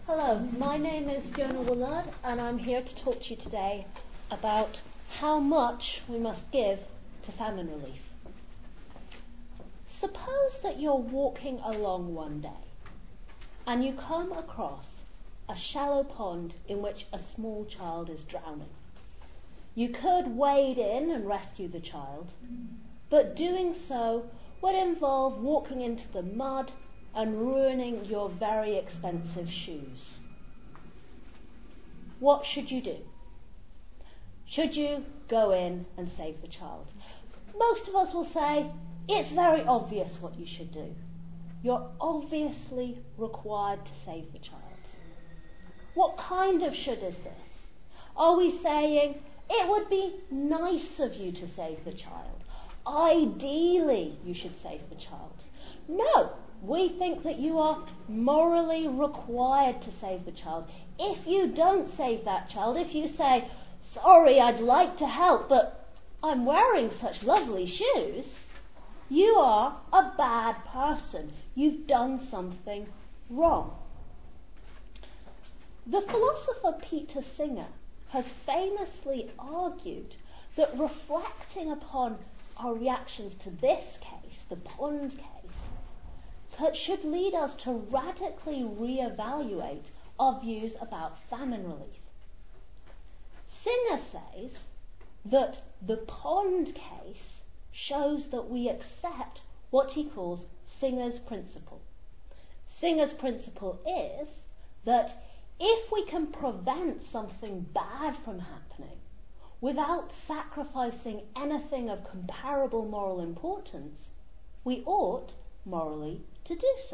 Hello, my name is Fiona Willard and I'm here to talk to you today about how much we must give to famine relief. Suppose that you're walking along one day and you come across a shallow pond in which a small child is drowning. You could wade in and rescue the child, but doing so would involve walking into the mud and ruining your very expensive shoes. What should you do? Should you go in and save the child? Most of us will say, it's very obvious what you should do. You're obviously required to save the child. What kind of should is this? Are we saying, it would be nice of you to save the child? Ideally, you should save the child. No, we think that you are morally required to save the child. If you don't save that child, if you say, sorry, I'd like to help, but I'm wearing such lovely shoes, you are a bad person. You've done something wrong. The philosopher Peter Singer has famously argued that reflecting upon our reactions to this case, the pond case, should lead us to radically reevaluate our views about famine relief. Singer says that the pond case shows that we accept what he calls Singer's principle. Singer's principle is that if we can prevent something bad from happening without sacrificing anything of comparable moral importance, we ought, morally, to do so.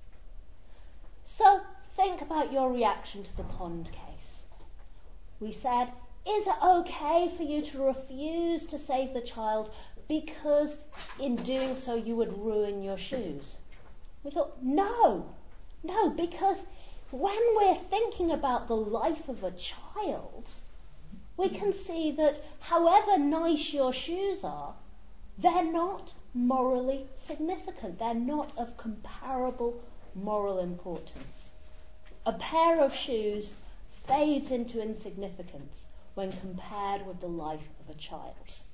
So, think about your reaction to the pond case. We said, is it okay for you to refuse to save the child because in doing so you would ruin your shoes? We thought, no, because when we're thinking about the life of a child, we can see that however nice your shoes are, they're not morally significant. They're not of comparable moral importance. A pair of shoes fades into insignificance when compared with the life of a child.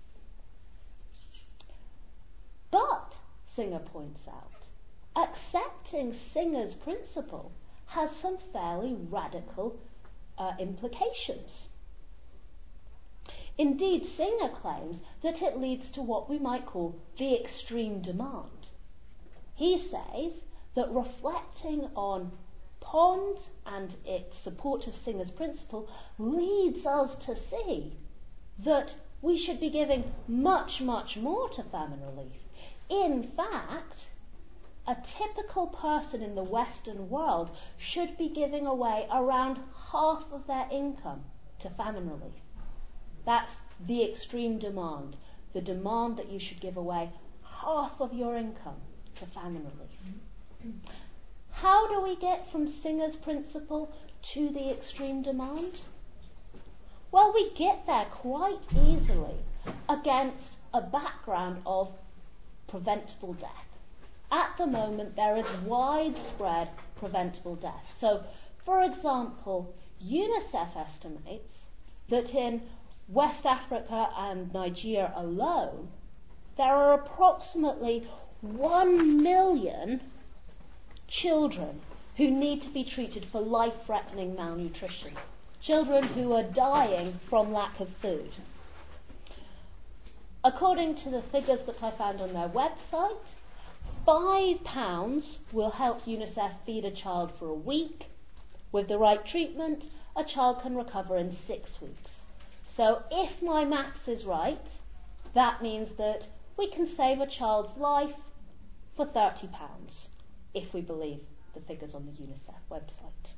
But, Singer points out, accepting Singer's principle has some fairly radical implications. Indeed, Singer claims that it leads to what we might call the extreme demand. He says that reflecting on ponds and its support of Singer's principle leads us to see that we should be giving much, much more to famine relief. In fact, a typical person in the Western world should be giving away around half of their income to famine relief. That's the extreme demand, the demand that you should give away half of your income to famine relief. How do we get from Singer's principle to the extreme demand? Well, we get there quite easily against a background of preventable death. At the moment, there is widespread preventable death. So, for example, UNICEF estimates that in West Africa and Nigeria alone, there are approximately 1 million children who need to be treated for life-threatening malnutrition. Children who are dying from lack of food. According to the figures that I found on their website, £5 will help UNICEF feed a child for a week. With the right treatment, a child can recover in 6 weeks. So if my maths is right, that means that we can save a child's life for £30, if we believe the figures on the UNICEF website.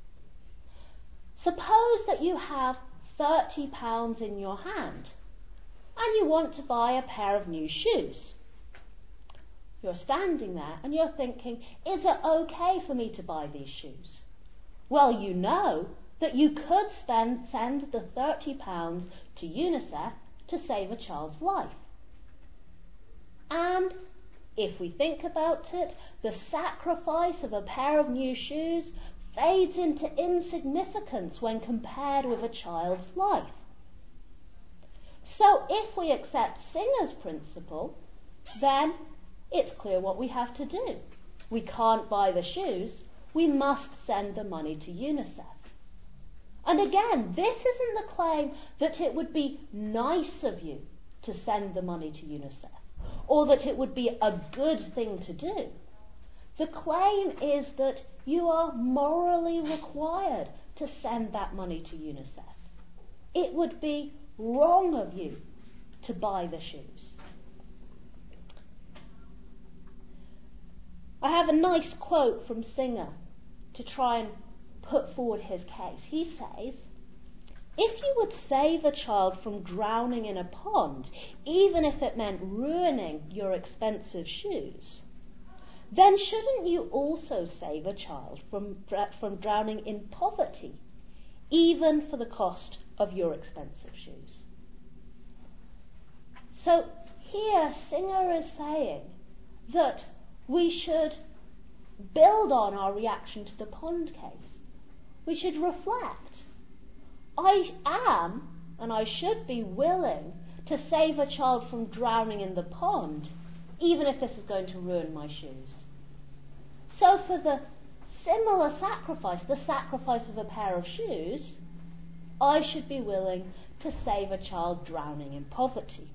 Suppose that you have £30 in your hand and you want to buy a pair of new shoes. You're standing there and you're thinking, is it okay for me to buy these shoes? Well, you know that you could send the £30 to UNICEF to save a child's life. And if we think about it, the sacrifice of a pair of new shoes fades into insignificance when compared with a child's life. So if we accept Singer's principle, then it's clear what we have to do. We can't buy the shoes, we must send the money to UNICEF. And again, this isn't the claim that it would be nice of you to send the money to UNICEF, or that it would be a good thing to do. The claim is that you are morally required to send that money to UNICEF. It would be wrong of you to buy the shoes. I have a nice quote from Singer to try and put forward his case. He says, "If you would save a child from drowning in a pond, even if it meant ruining your expensive shoes, then shouldn't you also save a child from drowning in poverty, even for the cost of your expensive shoes?" So here Singer is saying that we should build on our reaction to the pond case. We should reflect. I am, and I should be willing to save a child from drowning in the pond, even if this is going to ruin my shoes. So for the similar sacrifice, the sacrifice of a pair of shoes, I should be willing to save a child drowning in poverty.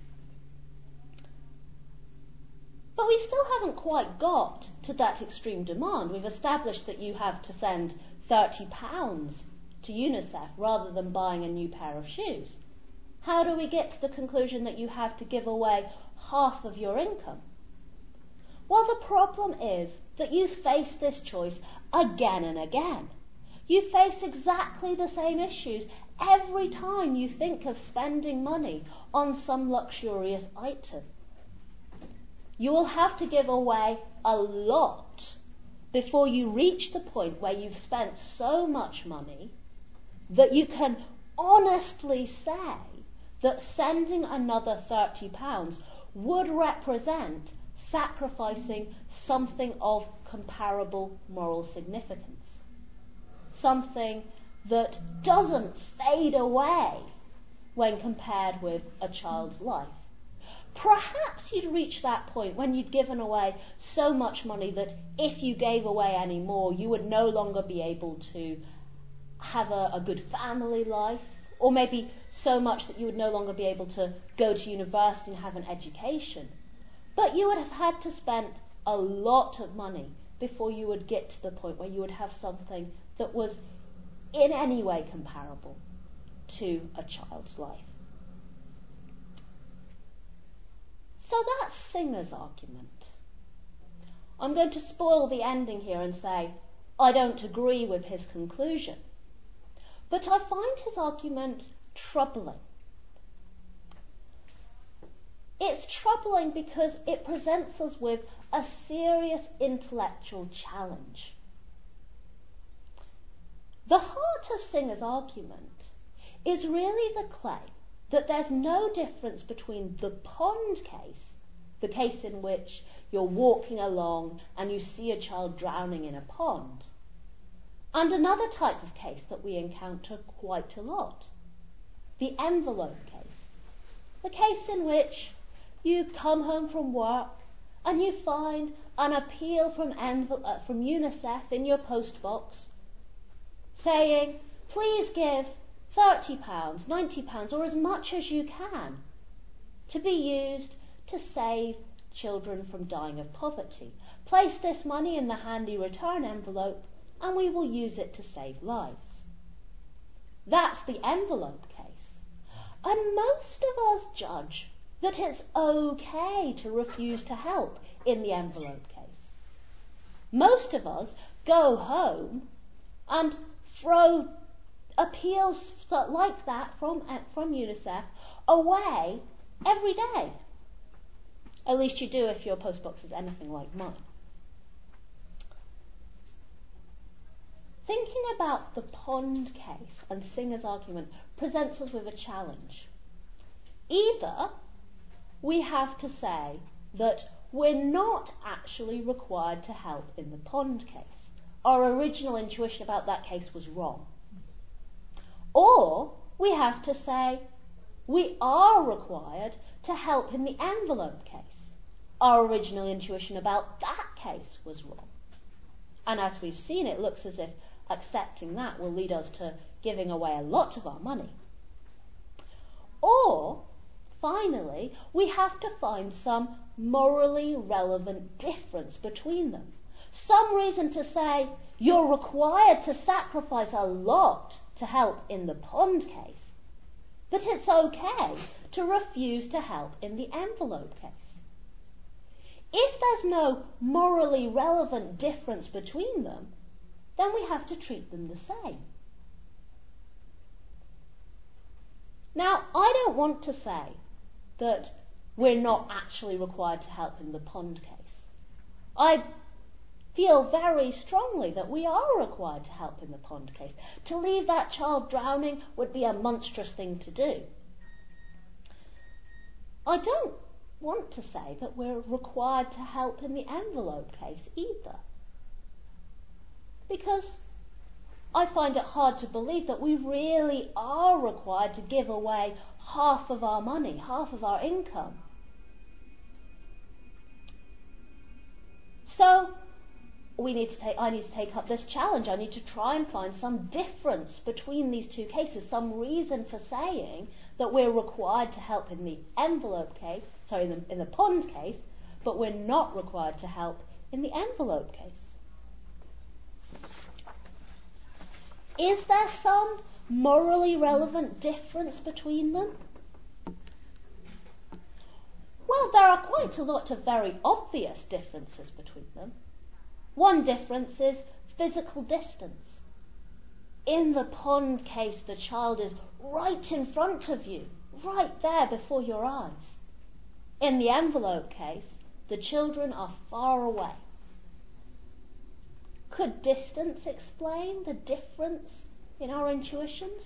But we still haven't quite got to that extreme demand. We've established that you have to send £30 to UNICEF rather than buying a new pair of shoes. How do we get to the conclusion that you have to give away half of your income? Well, the problem is that you face this choice again and again. You face exactly the same issues every time you think of spending money on some luxurious item. You will have to give away a lot before you reach the point where you've spent so much money that you can honestly say that sending another £30 would represent sacrificing something of comparable moral significance. Something that doesn't fade away when compared with a child's life. Perhaps you'd reach that point when you'd given away so much money that if you gave away any more, you would no longer be able to have a good family life, or maybe so much that you would no longer be able to go to university and have an education. But you would have had to spend a lot of money before you would get to the point where you would have something that was in any way comparable to a child's life. So that's Singer's argument. I'm going to spoil the ending here and say I don't agree with his conclusion. But I find his argument troubling. It's troubling because it presents us with a serious intellectual challenge. The heart of Singer's argument is really the claim that there's no difference between the pond case, the case in which you're walking along and you see a child drowning in a pond, and another type of case that we encounter quite a lot, the envelope case. The case in which you come home from work and you find an appeal from UNICEF in your post box saying, please give £30, £90, or as much as you can to be used to save children from dying of poverty. Place this money in the handy return envelope and we will use it to save lives. That's the envelope case. And most of us judge that it's okay to refuse to help in the envelope case. Most of us go home and throw appeals like that from UNICEF away every day. At least you do if your postbox is anything like mine. Thinking about the pond case and Singer's argument presents us with a challenge. Either we have to say that we're not actually required to help in the pond case. our original intuition about that case was wrong. Or we have to say we are required to help in the envelope case. Our original intuition about that case was wrong. And as we've seen, it looks as if accepting that will lead us to giving away a lot of our money. Or, finally, we have to find some morally relevant difference between them. Some reason to say you're required to sacrifice a lot to help in the pond case, but it's okay to refuse to help in the envelope case. If there's no morally relevant difference between them, then we have to treat them the same. Now, I don't want to say that we're not actually required to help in the pond case. I feel very strongly that we are required to help in the pond case. To leave that child drowning would be a monstrous thing to do. I don't want to say that we're required to help in the envelope case either. Because I find it hard to believe that we really are required to give away half of our money, half of our income. So I need to take up this challenge. I need to try and find some difference between these two cases, some reason for saying that we're required to help in the envelope case, in the pond case, but we're not required to help in the envelope case. Is there some morally relevant difference between them? Well, there are quite a lot of very obvious differences between them. One difference is physical distance. In the pond case, the child is right in front of you, right there before your eyes. In the envelope case, the children are far away. Could distance explain the difference in our intuitions?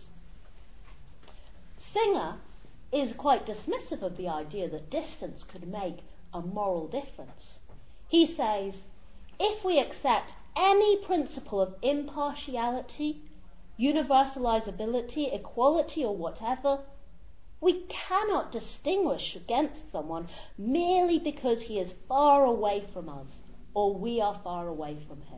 Singer is quite dismissive of the idea that distance could make a moral difference. He says, if we accept any principle of impartiality, universalizability, equality, or whatever, we cannot distinguish against someone merely because he is far away from us or we are far away from him.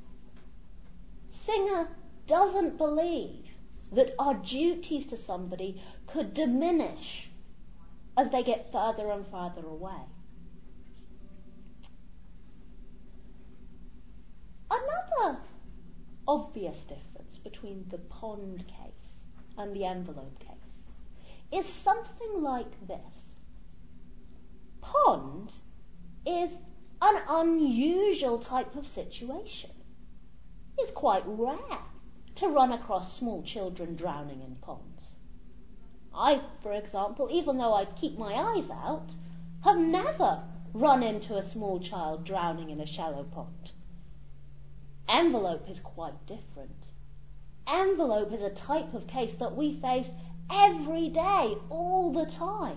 Singer doesn't believe that our duties to somebody could diminish as they get further and further away. Another obvious difference between the pond case and the envelope case is something like this. Pond is an unusual type of situation. It's quite rare to run across small children drowning in ponds. I, for example, even though I keep my eyes out, have never run into a small child drowning in a shallow pond. Envelope is quite different. Envelope is a type of case that we face every day, all the time.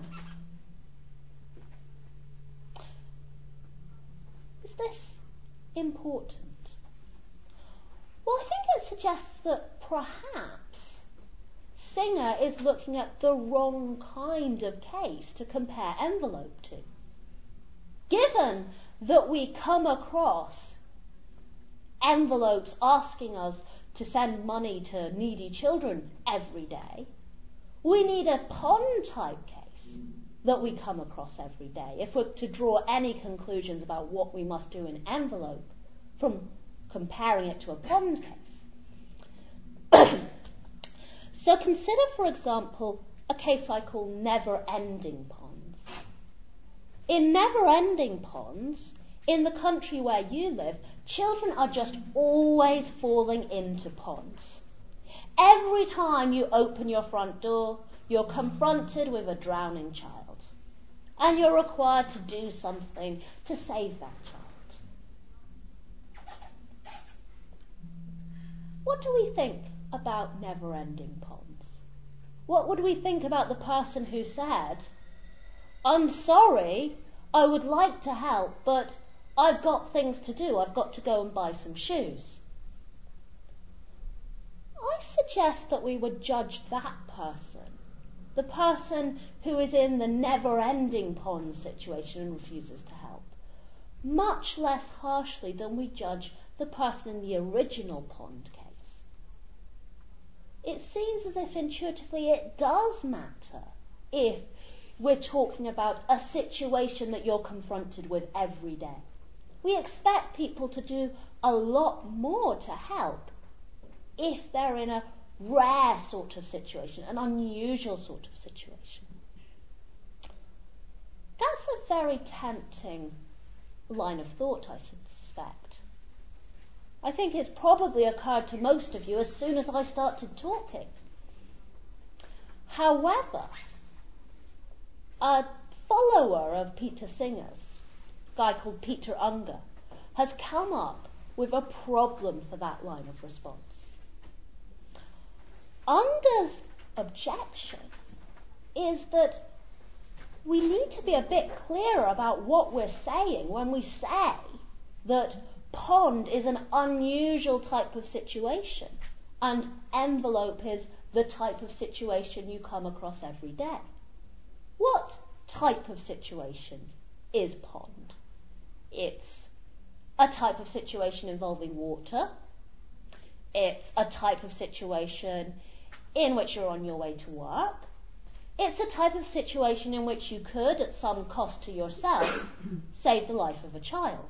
Is this important? Well, I think it suggests that perhaps Singer is looking at the wrong kind of case to compare envelope to. Given that we come across envelopes asking us to send money to needy children every day, we need a pond-type case that we come across every day if we're to draw any conclusions about what we must do in envelope from comparing it to a pond case. So consider, for example, a case I call never-ending ponds. In never-ending ponds, in the country where you live, children are just always falling into ponds. Every time you open your front door, you're confronted with a drowning child, and you're required to do something to save that child. What do we think about never-ending ponds? What would we think about the person who said, I'm sorry, I would like to help, but I've got things to do. I've got to go and buy some shoes. suggest that we would judge that person, the person who is in the never-ending pond situation and refuses to help, much less harshly than we judge the person in the original pond case. It seems as if intuitively it does matter if we're talking about a situation that you're confronted with every day. We expect people to do a lot more to help if they're in a rare sort of situation, an unusual sort of situation. That's a very tempting line of thought, I suspect. I think it's probably occurred to most of you as soon as I started talking. However, a follower of Peter Singer's, a guy called Peter Unger, has come up with a problem for that line of response. Unger's objection is that we need to be a bit clearer about what we're saying when we say that pond is an unusual type of situation and envelope is the type of situation you come across every day. What type of situation is pond? It's a type of situation involving water. It's a type of situation in which you're on your way to work. It's a type of situation in which you could, at some cost to yourself, save the life of a child.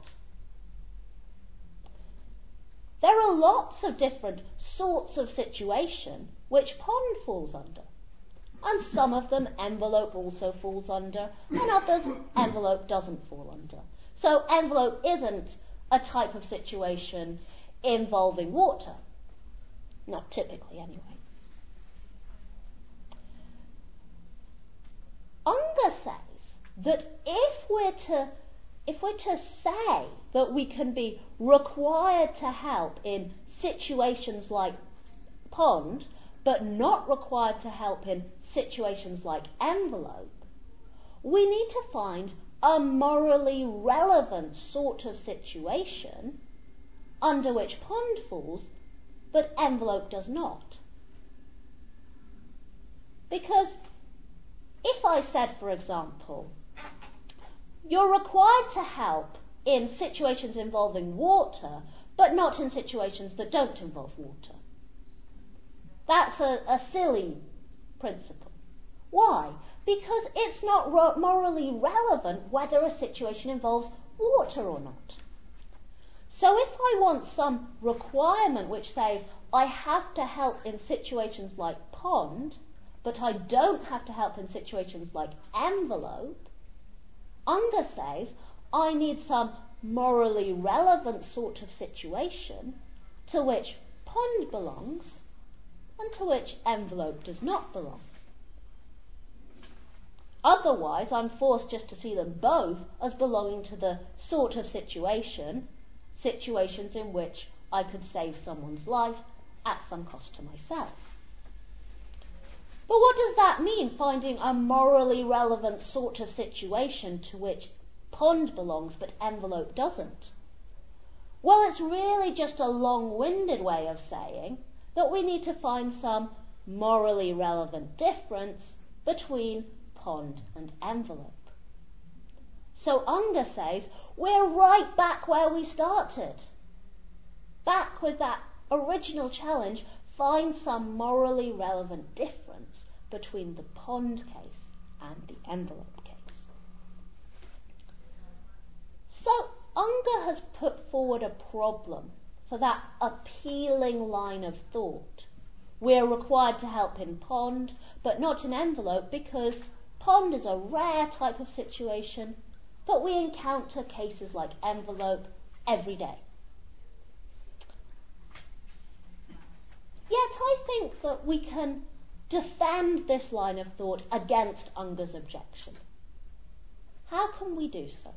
There are lots of different sorts of situation which pond falls under. And some of them envelope also falls under, and others envelope doesn't fall under. So envelope isn't a type of situation involving water. Not typically, anyway. Unger says that if we're to say that we can be required to help in situations like pond, but not required to help in situations like envelope, we need to find a morally relevant sort of situation under which pond falls, but envelope does not. Because if I said, for example, you're required to help in situations involving water, but not in situations that don't involve water, that's a silly principle. Why? Because it's not morally relevant whether a situation involves water or not. So if I want some requirement which says I have to help in situations like pond, but I don't have to help in situations like envelope, Unger says I need some morally relevant sort of situation to which pond belongs and to which envelope does not belong. Otherwise, I'm forced just to see them both as belonging to the sort of situations in which I could save someone's life at some cost to myself. But what does that mean, finding a morally relevant sort of situation to which pond belongs but envelope doesn't? Well, it's really just a long-winded way of saying that we need to find some morally relevant difference between pond and envelope. So Unger says we're right back where we started. Back with that original challenge, find some morally relevant difference between the pond case and the envelope case. So Unger has put forward a problem for that appealing line of thought. We're required to help in pond, but not in envelope, because pond is a rare type of situation, but we encounter cases like envelope every day. Yet I think that we can defend this line of thought against Unger's objection. How can we do so?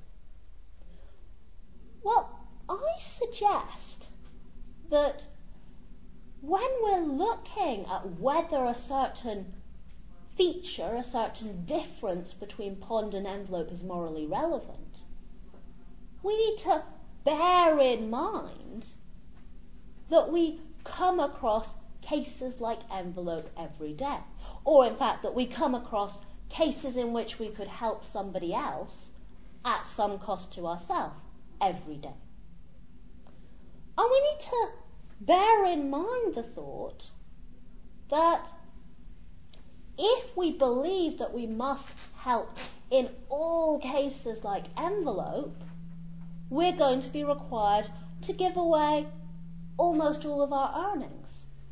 Well, I suggest that when we're looking at whether a certain feature, a certain difference between pond and envelope is morally relevant, we need to bear in mind that we come across cases like envelope every day. Or in fact that we come across cases in which we could help somebody else at some cost to ourselves every day. And we need to bear in mind the thought that if we believe that we must help in all cases like envelope, we're going to be required to give away almost all of our earnings.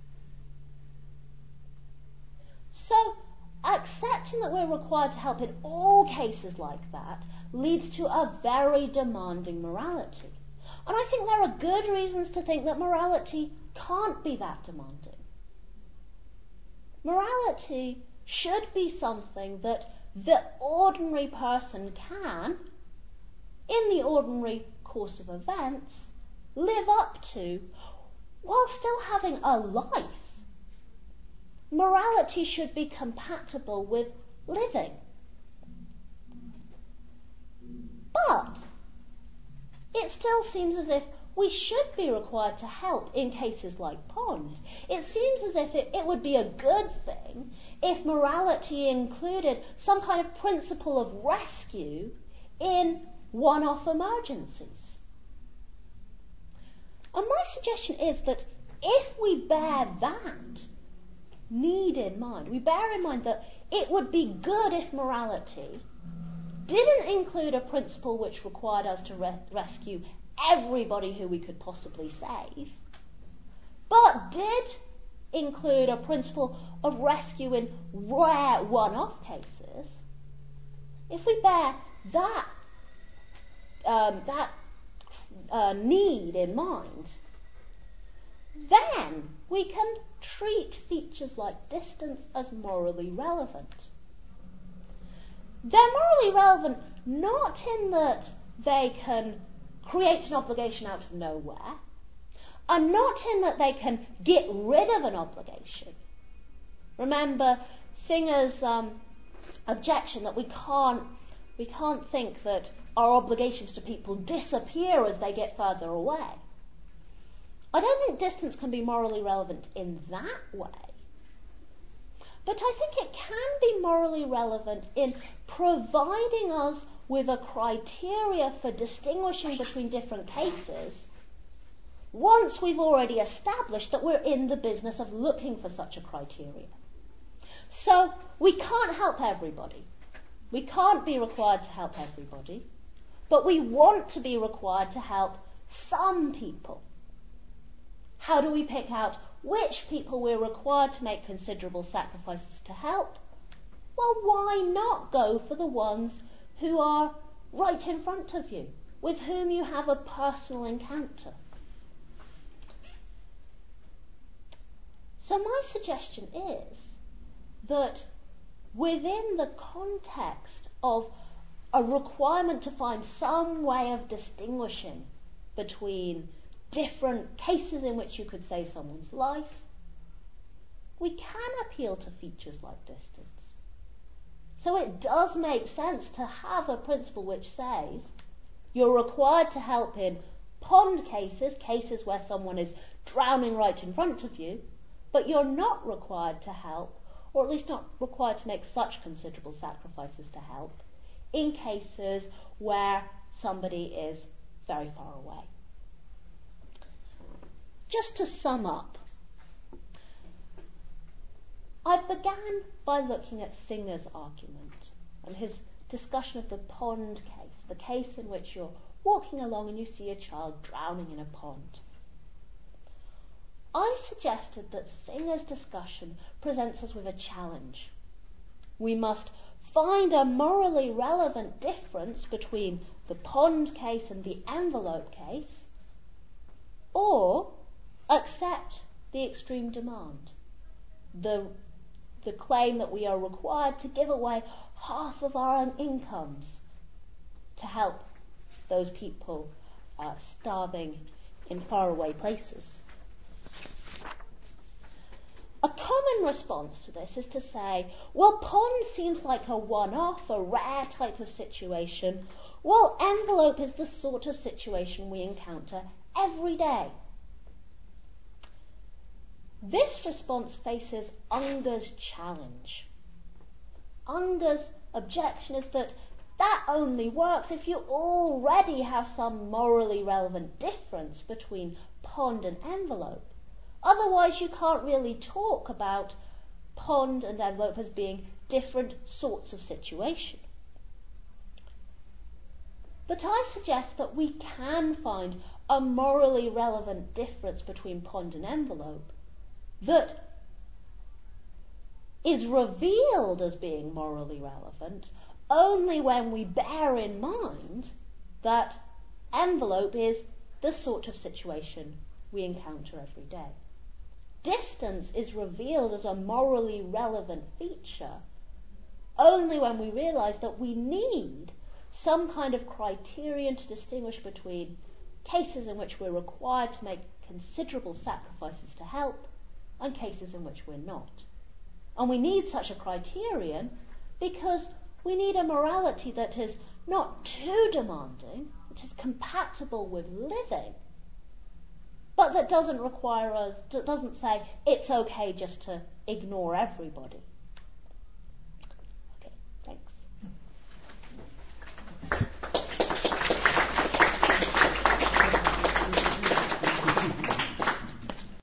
So, accepting that we're required to help in all cases like that leads to a very demanding morality. And I think there are good reasons to think that morality can't be that demanding. Morality should be something that the ordinary person can, in the ordinary course of events, live up to while still having a life. Morality should be compatible with living. But it still seems as if we should be required to help in cases like Pond. It seems as if it would be a good thing if morality included some kind of principle of rescue in one-off emergencies. And my suggestion is that if we bear that need in mind, we bear in mind that it would be good if morality didn't include a principle which required us to rescue everybody who we could possibly save, but did include a principle of rescue in rare one-off cases. If we bear that need in mind, then we can treat features like distance as morally relevant. They're morally relevant not in that they can create an obligation out of nowhere, and not in that they can get rid of an obligation. Remember Singer's objection that we can't think that our obligations to people disappear as they get further away. I don't think distance can be morally relevant in that way. But I think it can be morally relevant in providing us with a criteria for distinguishing between different cases once we've already established that we're in the business of looking for such a criteria. So we can't help everybody. We can't be required to help everybody, but we want to be required to help some people. How do we pick out which people we're required to make considerable sacrifices to help? Well, why not go for the ones who are right in front of you, with whom you have a personal encounter? So my suggestion is that within the context of a requirement to find some way of distinguishing between different cases in which you could save someone's life, we can appeal to features like distance. So it does make sense to have a principle which says you're required to help in pond cases, cases where someone is drowning right in front of you, but you're not required to help, or at least not required to make such considerable sacrifices to help, in cases where somebody is very far away. Just to sum up, I began by looking at Singer's argument and his discussion of the pond case, the case in which you're walking along and you see a child drowning in a pond. I suggested that Singer's discussion presents us with a challenge. We must find a morally relevant difference between the pond case and the envelope case, or accept the extreme demand, the claim that we are required to give away half of our own incomes to help those people starving in faraway places. A common response to this is to say, well, pond seems like a one-off, a rare type of situation, while envelope is the sort of situation we encounter every day. This response faces Unger's challenge. Unger's objection is that only works if you already have some morally relevant difference between pond and envelope. Otherwise, you can't really talk about pond and envelope as being different sorts of situation. But I suggest that we can find a morally relevant difference between pond and envelope that is revealed as being morally relevant only when we bear in mind that envelope is the sort of situation we encounter every day. Distance is revealed as a morally relevant feature only when we realise that we need some kind of criterion to distinguish between cases in which we're required to make considerable sacrifices to help and cases in which we're not. And we need such a criterion because we need a morality that is not too demanding, that is compatible with living, but that doesn't require us, that doesn't say it's okay just to ignore everybody.